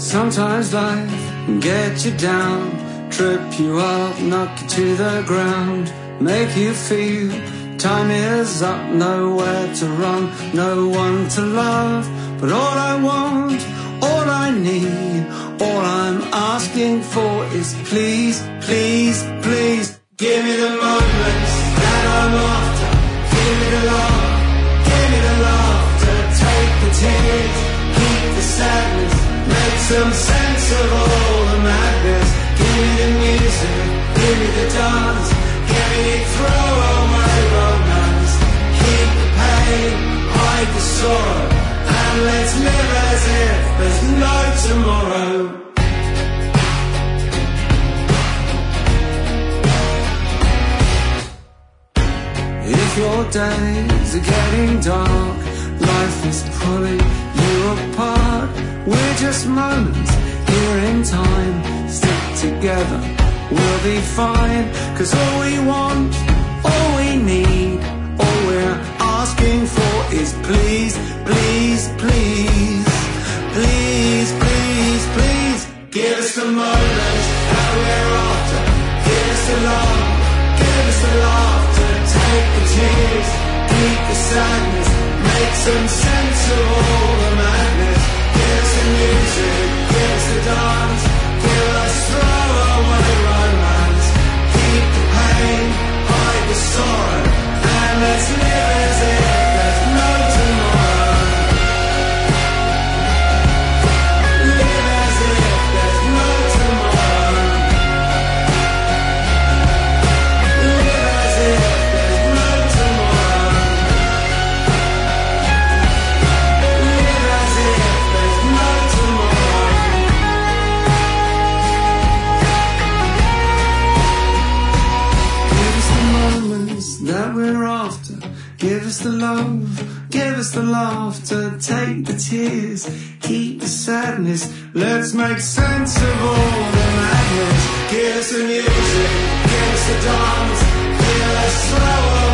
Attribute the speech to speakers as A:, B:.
A: Sometimes life can get you down, trip you up, knock you to the ground, make you feel time is up, nowhere to run, no one to love. But all I want, all I need, all I'm asking for is please, please, please, give me the moments that I'm after. Give me the love, give me the laughter, take the tears, keep the sadness, make some sense of all the madness. Give me the music, give me the dance, give me throw away romance. Keep the pain, hide the sorrow, and let's live as if there's no tomorrow. If your days are getting dark, life is pulling you apart, we're just moments here in time. Stick together, we'll be fine. 'Cause all we want, all we need, all we're asking for is please, please, please, please, please, please, give us the moments that we're after. Give us the love, give us the laughter, take the tears, keep the sadness, make some sense of all the madness. Give us the music, give us the dance, give us throw away romance. Keep the pain, hide the sorrow, and let's live as if there's no tomorrow. Live as if there's no tomorrow. Live as if there's no tomorrow. Live as if there's no tomorrow. Give us the moments that we're after. Give us the love, give us the laughter, take the tears, keep the sadness, let's make sense of all the madness. Give us the music, give us the dance, give us slower.